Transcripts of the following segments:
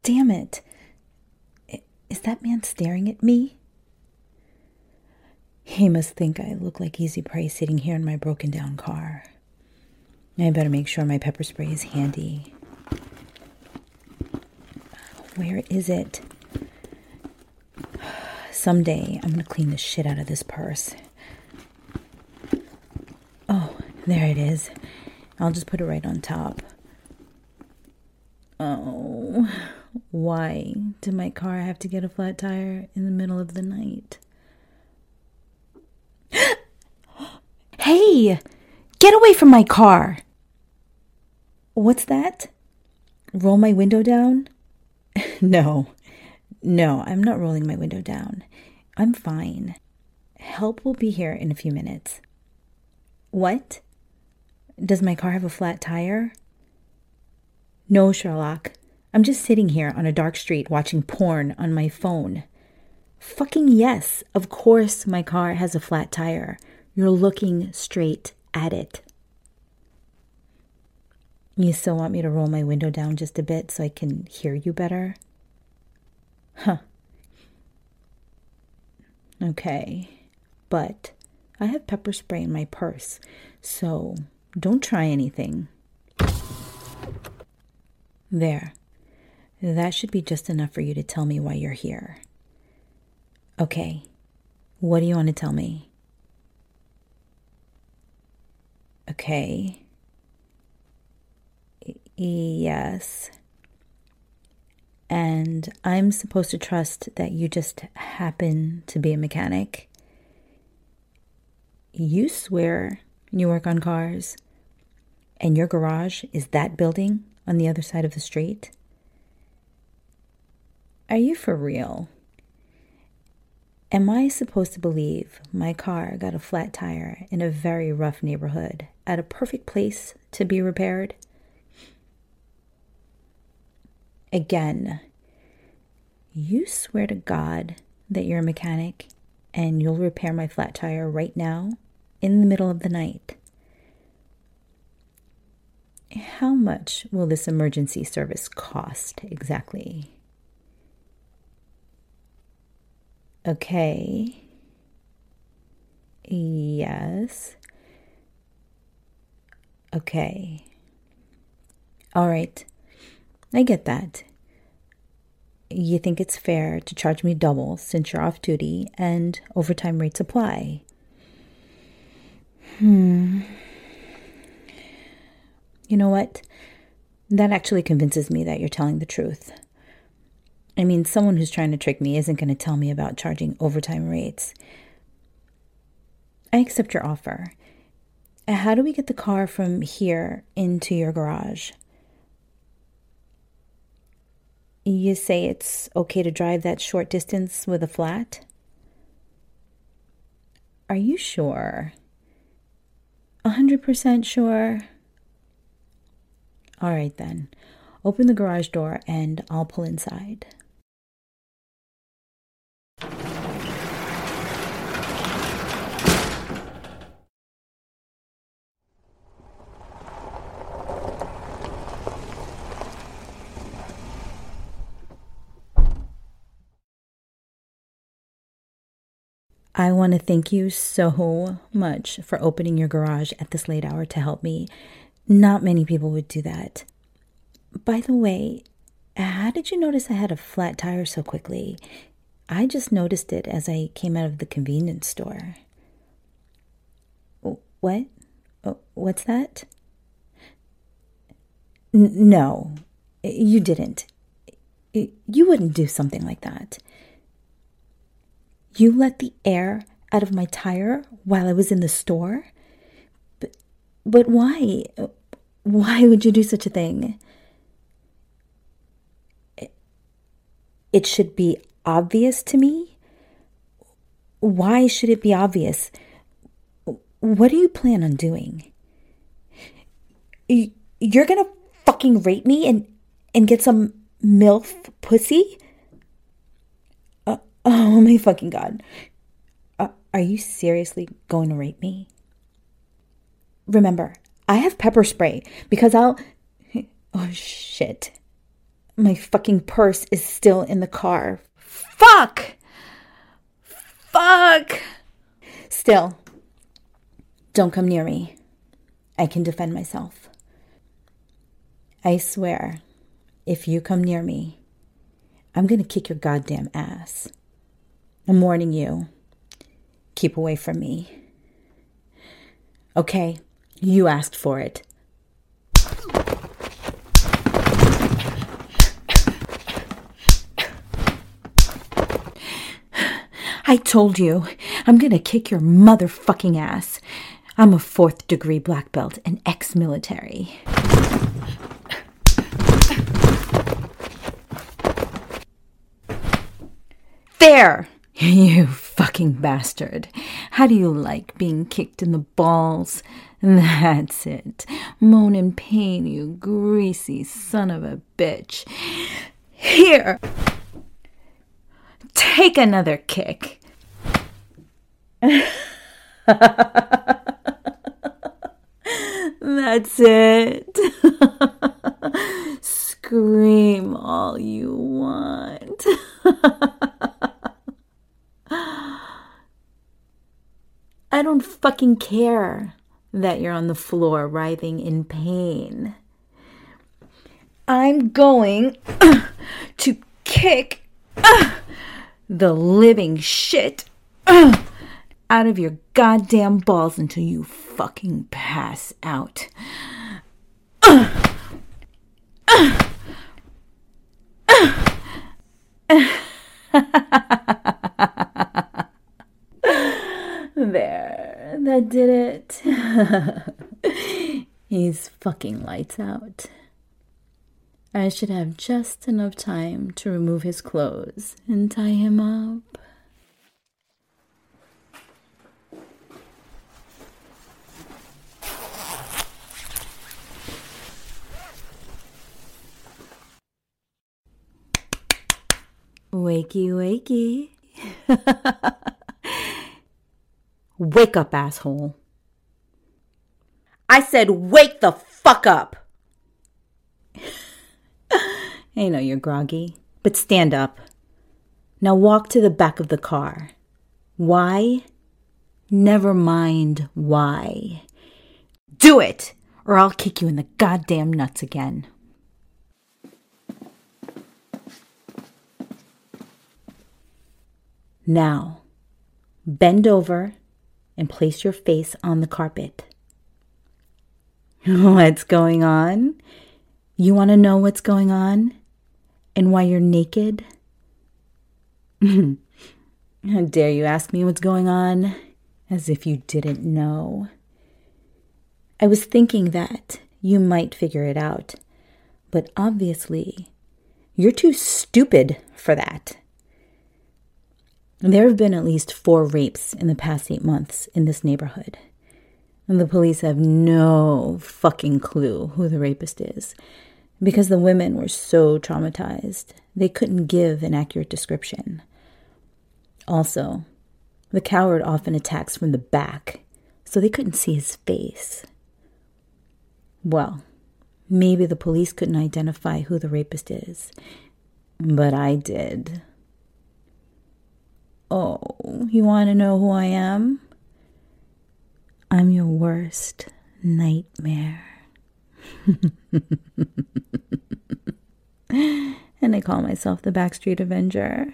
Damn it. Is that man staring at me? He must think I look like Easy Prey sitting here in my broken down car. I better make sure my pepper spray is handy. Where is it? Someday I'm going to clean the shit out of this purse. Oh, there it is. I'll just put it right on top. Oh, why did my car have to get a flat tire in the middle of the night? Hey, get away from my car. What's that? Roll my window down? No, I'm not rolling my window down. I'm fine. Help will be here in a few minutes. What? Does my car have a flat tire? No, Sherlock. I'm just sitting here on a dark street watching porn on my phone. Fucking yes, of course my car has a flat tire. You're looking straight at it. You still want me to roll my window down just a bit so I can hear you better? Huh. Okay. But I have pepper spray in my purse, so don't try anything. There. That should be just enough for you to tell me why you're here. Okay. What do you want to tell me? Okay. Yes. And I'm supposed to trust that you just happen to be a mechanic? You swear you work on cars? And your garage is that building on the other side of the street? Are you for real? Am I supposed to believe my car got a flat tire in a very rough neighborhood at a perfect place to be repaired? Again, you swear to God that you're a mechanic and you'll repair my flat tire right now in the middle of the night? How much will this emergency service cost exactly? Okay. Yes. Okay. All right. I get that. You think it's fair to charge me double since you're off duty and overtime rates apply. You know what? That actually convinces me that you're telling the truth. I mean, someone who's trying to trick me isn't going to tell me about charging overtime rates. I accept your offer. How do we get the car from here into your garage? You say it's okay to drive that short distance with a flat? Are you sure? 100% sure? All right then. Open the garage door and I'll pull inside. I want to thank you so much for opening your garage at this late hour to help me. Not many people would do that. By the way, how did you notice I had a flat tire so quickly? I just noticed it as I came out of the convenience store. What? What's that? No, you didn't. You wouldn't do something like that. You let the air out of my tire while I was in the store? But why? Why would you do such a thing? It should be obvious to me? Why should it be obvious? What do you plan on doing? You're gonna fucking rape me and get some MILF pussy? Oh my fucking God. Are you seriously going to rape me? Remember, I have pepper spray because I'll... Oh shit. My fucking purse is still in the car. Fuck! Fuck! Still, don't come near me. I can defend myself. I swear, if you come near me, I'm gonna kick your goddamn ass. I'm warning you. Keep away from me. Okay, you asked for it. I told you, I'm gonna kick your motherfucking ass. I'm a 4th degree black belt and ex-military. There! You fucking bastard. How do you like being kicked in the balls? That's it. Moan in pain, you greasy son of a bitch. Here! Take another kick. That's it. Scream all you want. I don't fucking care that you're on the floor writhing in pain. I'm going to kick the living shit out of your goddamn balls until you fucking pass out. There, that did it. He's fucking lights out. I should have just enough time to remove his clothes and tie him up. Wakey, wakey. Wake up, asshole. I said wake the fuck up. I know you're groggy, but stand up. Now walk to the back of the car. Why? Never mind why. Do it, or I'll kick you in the goddamn nuts again. Now, bend over and place your face on the carpet. What's going on? You want to know what's going on? And why you're naked? How dare you ask me what's going on? As if you didn't know. I was thinking that you might figure it out. But obviously, you're too stupid for that. There have been at least 4 rapes in the past 8 months in this neighborhood. And the police have no fucking clue who the rapist is. Because the women were so traumatized, they couldn't give an accurate description. Also, the coward often attacks from the back, so they couldn't see his face. Well, maybe the police couldn't identify who the rapist is, but I did. Oh, you want to know who I am? I'm your worst nightmare. And I call myself the Backstreet Avenger.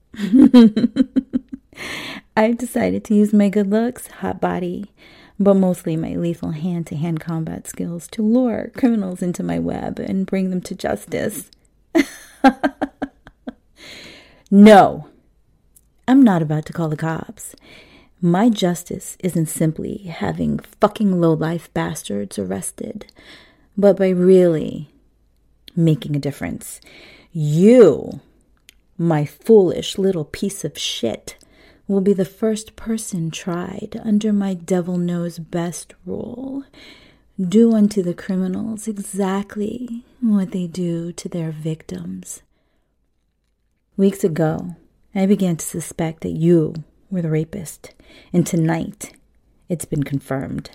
I've decided to use my good looks, hot body, but mostly my lethal hand-to-hand combat skills to lure criminals into my web and bring them to justice. No, I'm not about to call the cops. My justice isn't simply having fucking low-life bastards arrested, but by really making a difference. You, my foolish little piece of shit, will be the first person tried under my devil knows best rule. Do unto the criminals exactly what they do to their victims. Weeks ago, I began to suspect that you were the rapist, and tonight it's been confirmed.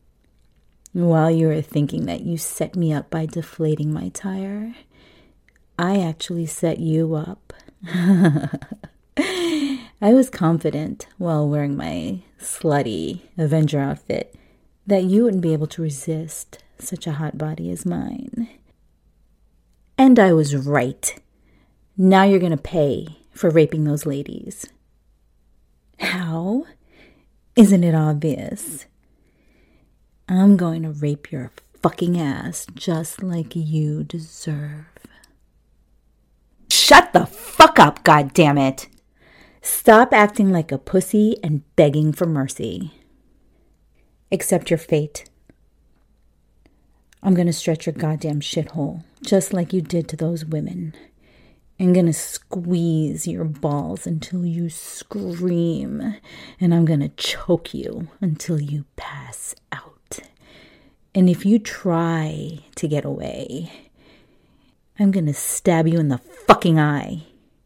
While you were thinking that you set me up by deflating my tire, I actually set you up. I was confident while wearing my slutty Avenger outfit that you wouldn't be able to resist such a hot body as mine. And I was right. Now you're going to pay for raping those ladies. How? Isn't it obvious? I'm going to rape your fucking ass just like you deserve. Shut the fuck up, goddammit! Stop acting like a pussy and begging for mercy. Accept your fate. I'm gonna stretch your goddamn shithole, just like you did to those women. I'm gonna squeeze your balls until you scream, and I'm gonna choke you until you pass out. And if you try to get away, I'm gonna stab you in the fucking eye.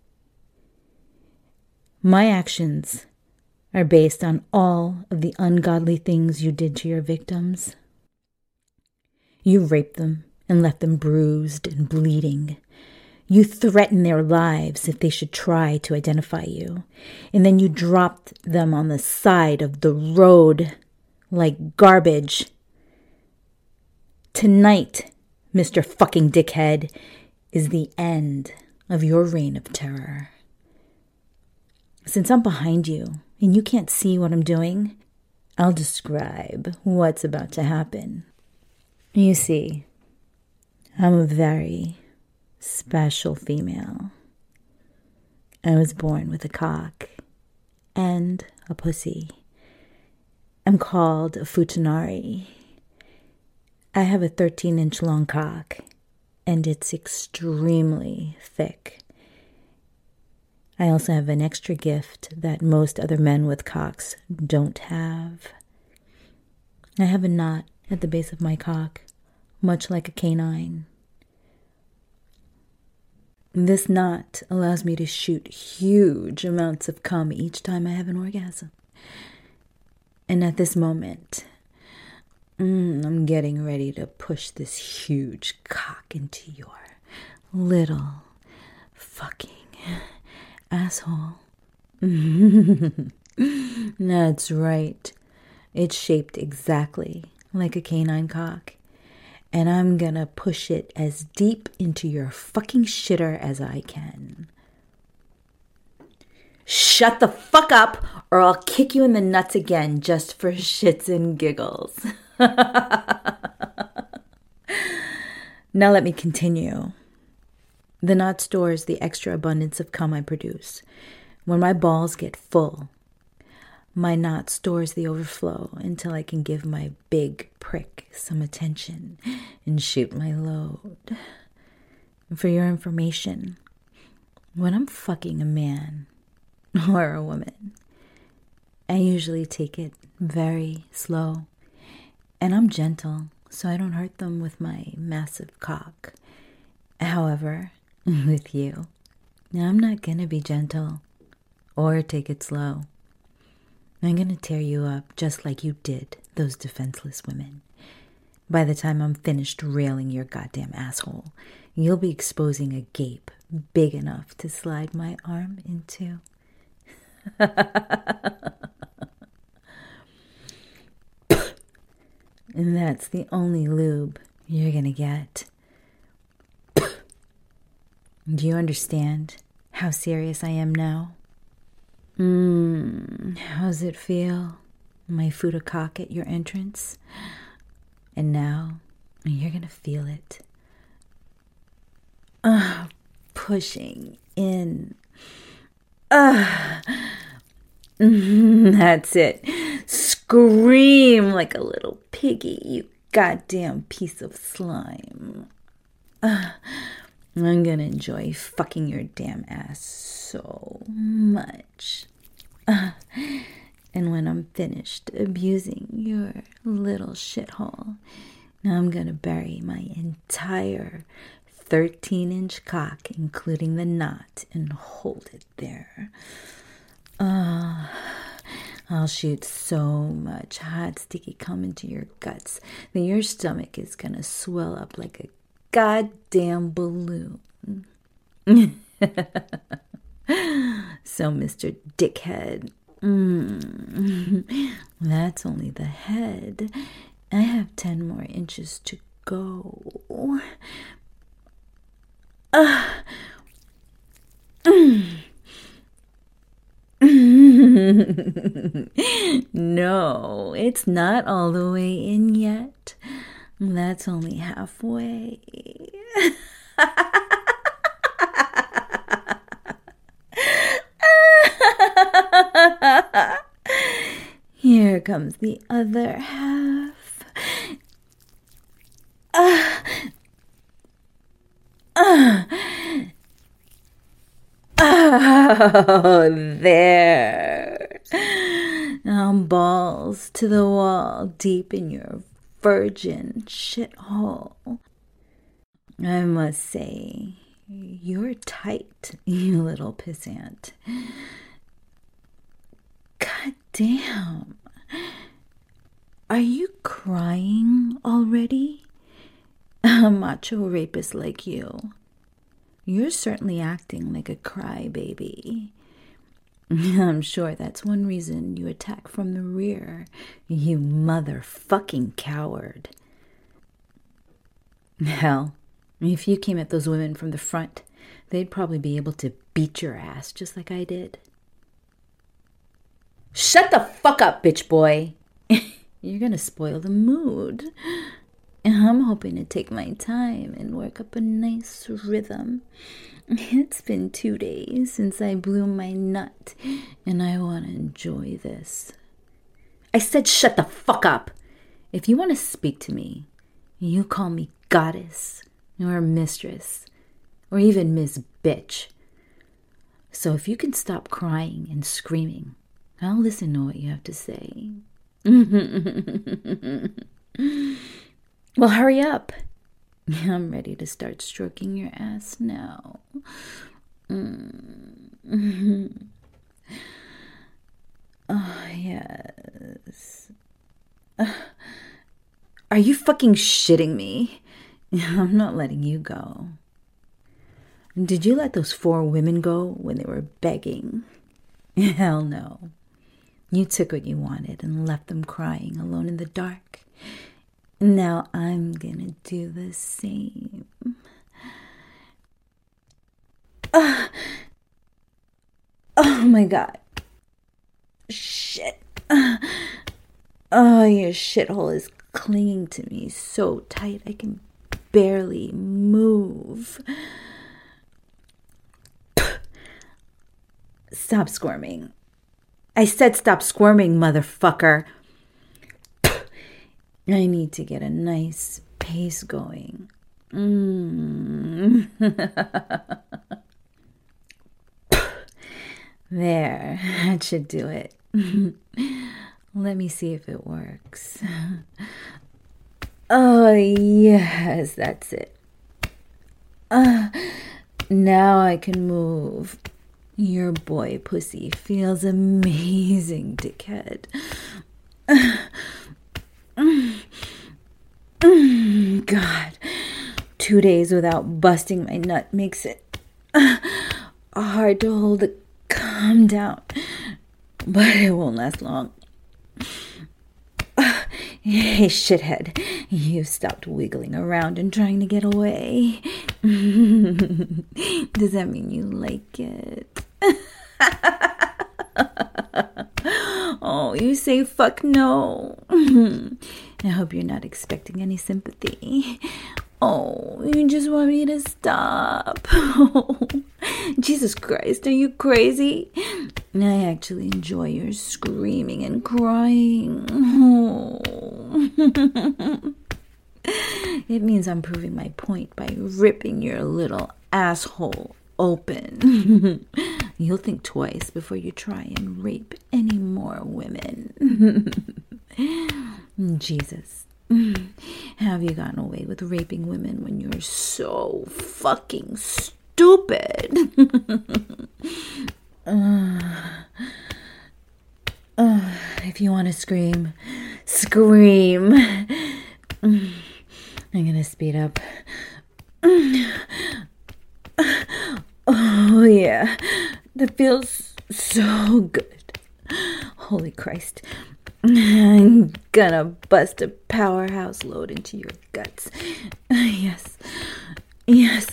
My actions are based on all of the ungodly things you did to your victims. You raped them and left them bruised and bleeding. You threatened their lives if they should try to identify you. And then you dropped them on the side of the road like garbage. Tonight, Mr. fucking Dickhead, is the end of your reign of terror. Since I'm behind you and you can't see what I'm doing, I'll describe what's about to happen. You see, I'm a very special female. I was born with a cock and a pussy. I'm called a futanari. I have a 13-inch long cock, and it's extremely thick. I also have an extra gift that most other men with cocks don't have. I have a knot at the base of my cock, much like a canine. This knot allows me to shoot huge amounts of cum each time I have an orgasm. And at this moment, I'm getting ready to push this huge cock into your little fucking asshole. That's right. It's shaped exactly like a canine cock. And I'm gonna push it as deep into your fucking shitter as I can. Shut the fuck up, or I'll kick you in the nuts again just for shits and giggles. Now let me continue. The knot stores the extra abundance of cum I produce. When my balls get full, my knot stores the overflow until I can give my big prick some attention and shoot my load. For your information, when I'm fucking a man or a woman, I usually take it very slow, and I'm gentle so I don't hurt them with my massive cock. However, with you, I'm not gonna be gentle or take it slow. I'm gonna tear you up just like you did those defenseless women. By the time I'm finished railing your goddamn asshole, you'll be exposing a gape big enough to slide my arm into. And that's the only lube you're gonna get. Do you understand how serious I am now? How's it feel? My foot a cock at your entrance? And now you're gonna feel it. Pushing in. That's it. Scream like a little piggy, you goddamn piece of slime. I'm gonna enjoy fucking your damn ass so much. And when I'm finished abusing your little shithole, now I'm gonna bury my entire 13-inch cock, including the knot, and hold it there. I'll shoot so much hot, sticky cum into your guts that your stomach is gonna swell up like a goddamn balloon. So, Mr. Dickhead, that's only the head. I have 10 more inches to go. No, it's not all the way in yet. That's only halfway. Here comes the other half. Oh, there. Now balls to the wall, deep in your virgin shithole. I must say, you're tight, you little pissant. God damn. Are you crying already? A macho rapist like you. You're certainly acting like a crybaby. I'm sure that's one reason you attack from the rear, you motherfucking coward. Hell, if you came at those women from the front, they'd probably be able to beat your ass just like I did. Shut the fuck up, bitch boy. You're gonna spoil the mood. I'm hoping to take my time and work up a nice rhythm. It's been 2 days since I blew my nut, and I want to enjoy this. I said shut the fuck up. If you want to speak to me, you call me goddess, or mistress, or even Miss Bitch. So if you can stop crying and screaming, I'll listen to what you have to say. Well, hurry up. I'm ready to start stroking your ass now. Oh, yes. Are you fucking shitting me? I'm not letting you go. Did you let those 4 women go when they were begging? Hell no. You took what you wanted and left them crying alone in the dark. Now I'm gonna do the same. Oh my god. Shit. Oh, your shithole is clinging to me so tight I can barely move. Stop squirming. I said stop squirming, motherfucker. I need to get a nice pace going. There, that should do it. Let me see if it works. Oh, yes, that's it. Now I can move. Your boy pussy feels amazing, dickhead. God, 2 days without busting my nut makes it hard to hold the calm down, but it won't last long. Hey, shithead, you stopped wiggling around and trying to get away. Does that mean you like it? Oh, you say fuck no. I hope you're not expecting any sympathy. Oh, you just want me to stop. Oh, Jesus Christ, are you crazy? I actually enjoy your screaming and crying. Oh. It means I'm proving my point by ripping your little asshole open. You'll think twice before you try and rape any more women. Jesus. Have you gotten away with raping women when you're so fucking stupid? If you want to scream, scream. I'm gonna speed up. That feels so good. Holy Christ. I'm gonna bust a powerhouse load into your guts. Yes. Yes.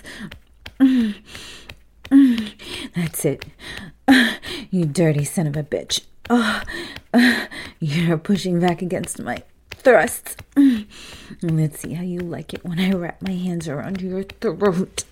That's it. You dirty son of a bitch. You're pushing back against my thrusts. Let's see how you like it when I wrap my hands around your throat.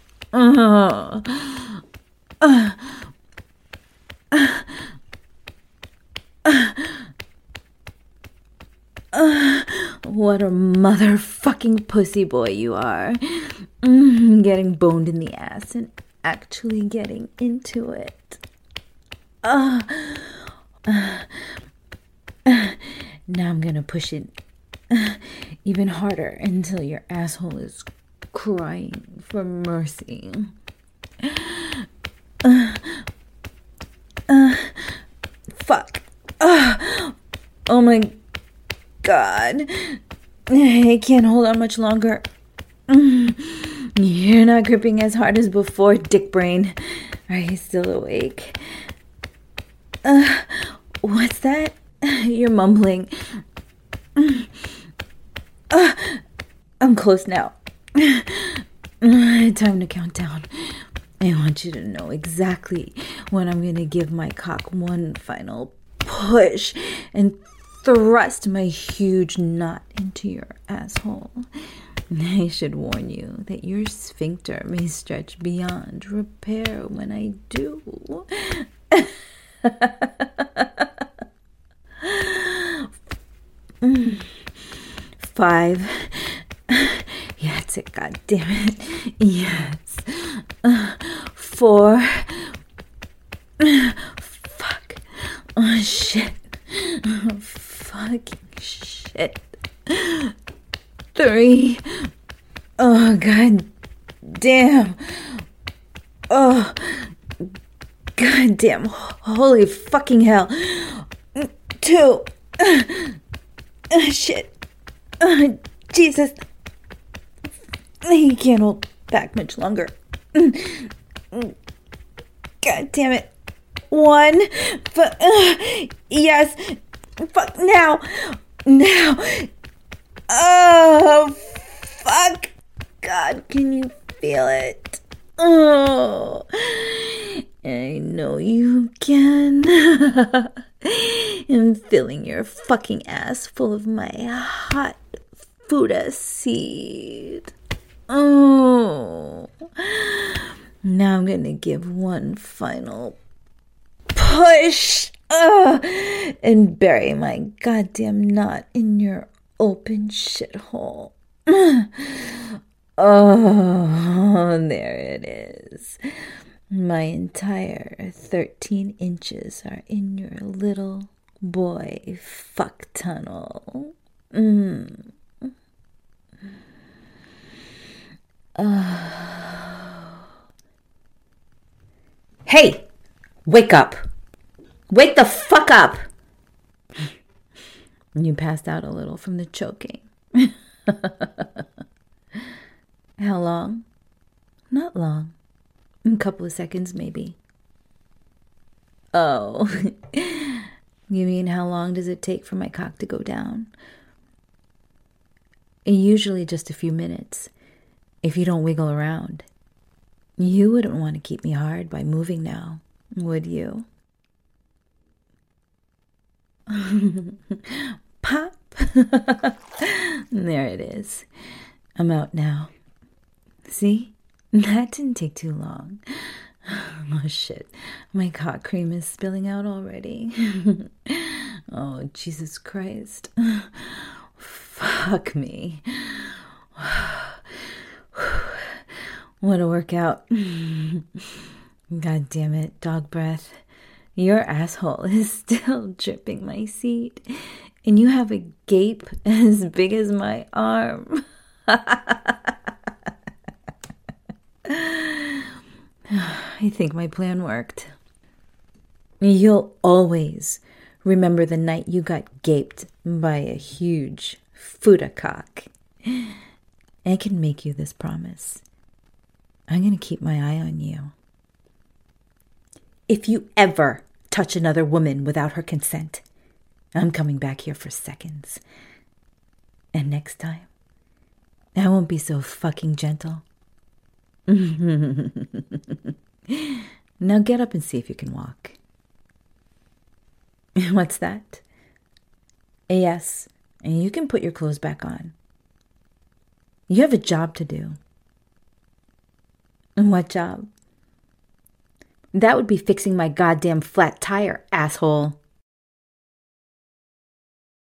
What a motherfucking pussy boy you are. Getting boned in the ass and actually getting into it. Now I'm gonna push it even harder until your asshole is crying for mercy. Fuck. Oh my God. I can't hold on much longer. You're not gripping as hard as before, dick brain. Are you still awake? What's that? You're mumbling. I'm close now. Time to count down. I want you to know exactly when I'm going to give my cock one final push and thrust my huge knot into your asshole. I should warn you that your sphincter may stretch beyond repair when I do. 5. Yeah, that's it, God damn it. Yes. 4. Fuck. Oh, shit. Fucking shit. 3. Oh, God damn. Oh, God damn. Holy fucking hell. 2. Shit. Jesus. He can't hold back much longer. God damn it. 1. Yes. Fuck. Now. Oh, fuck. God, can you feel it? Oh, I know you can. I'm filling your fucking ass full of my hot Fuda seed. Oh. Now I'm gonna give one final push and bury my goddamn knot in your open shithole. Oh, there it is. My entire 13 inches are in your little boy fuck tunnel. Hey! Wake up! Wake the fuck up! You passed out a little from the choking. How long? Not long. A couple of seconds, maybe. Oh. You mean how long does it take for my cock to go down? Usually just a few minutes. If you don't wiggle around. You wouldn't want to keep me hard by moving now, would you? Pop. There it is. I'm out now. See? That didn't take too long. Oh, shit. My cock cream is spilling out already. Oh, Jesus Christ. Fuck me. What a workout. God damn it, dog breath. Your asshole is still dripping my seed, and you have a gape as big as my arm. I think my plan worked. You'll always remember the night you got gaped by a huge Fuda cock. I can make you this promise. I'm going to keep my eye on you. If you ever touch another woman without her consent, I'm coming back here for seconds. And next time, I won't be so fucking gentle. Now get up and see if you can walk. What's that? Yes, and you can put your clothes back on. You have a job to do. What job? That would be fixing my goddamn flat tire, asshole.